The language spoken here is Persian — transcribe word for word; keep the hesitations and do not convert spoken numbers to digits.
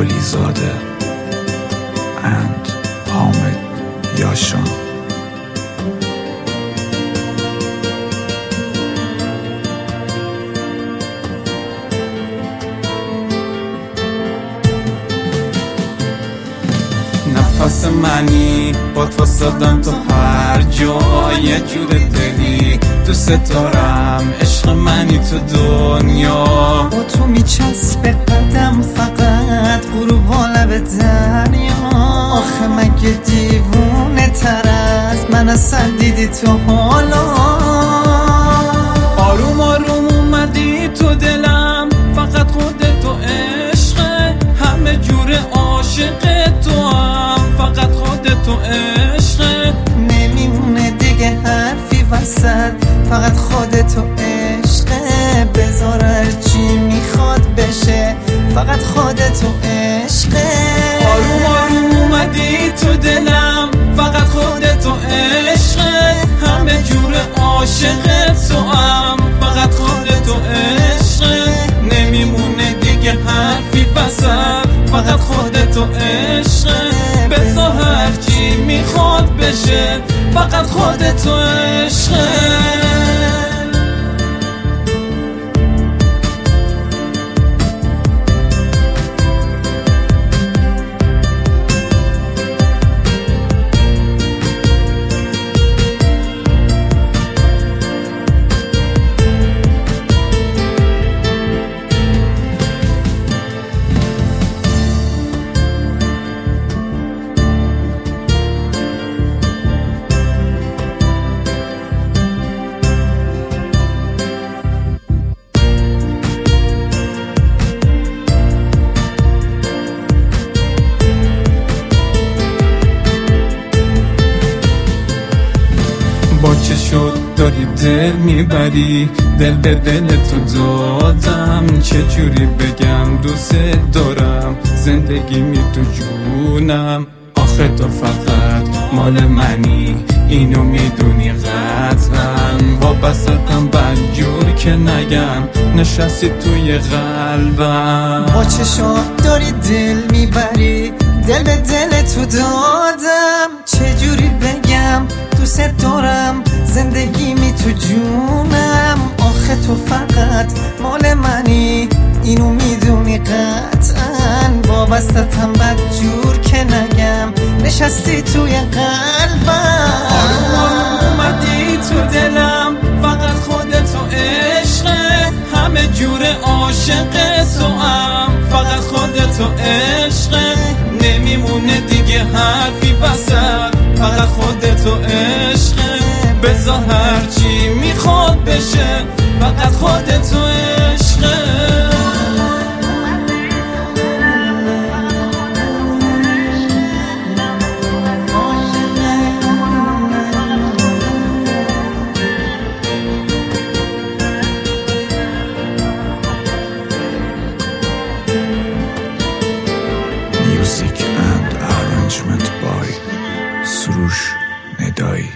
قلی زاده and حامد یاشان. نفس منی با تو صدام تو هر جا، یه جور دلی دوست دارم، عشق منی تو دنیا. با تو میچسبه قدم فقط غروب و لب دریا. آخه مگه دیوونه تر از من اصلا دیدی تو حالا؟ آروم آروم اومدی تو دلم، فقط خودت و عشقه، همه جور عاشق تو هم، فقط خودت و عشقه. نمیمونه دیگه حرفی وسط، فقط خودت و عشقه. بذار هرچی میخواد بشه، فقط خودت و عشقه. آروم آروم اومدی تو دلم، فقط خودت و عشقه، همه جور عاشق تو هم، فقط خودت و عشقه. نمیمونه دیگه حرفی وسط، فقط خودت و عشقه. بذار هرچی میخواد بشه، فقط خودت و عشقه. با چه شد داری دل میبری، دل به دل تو دادم، چه جوری بگم دوست دارم، زندگی می تو جونم. آخه تو فقط مال منی، اینو میدونی قطعا، وابستم بدجور که نگم، نشستی توی قلبم. با چه شد داری دل میبری، دل به دل تو دادم، چه جوری بگم دوست دارم، زندگی می تو جونم. آخه تو فقط مال منی، اینو میدونی قطعا، وابستتم بدجور که نگم، نشستی توی قلبم. آروم آروم اومدی تو دلم، فقط خودت و عشقه، همه جور عاشق تو هم، فقط خودت و عشقه. نمیمونه دیگه حرفی وسط، فقط خودت و عشقه. بذار هرچی میخواد بشه، فقط خودت و عشقه. Music and arrangement by سروش ندایی.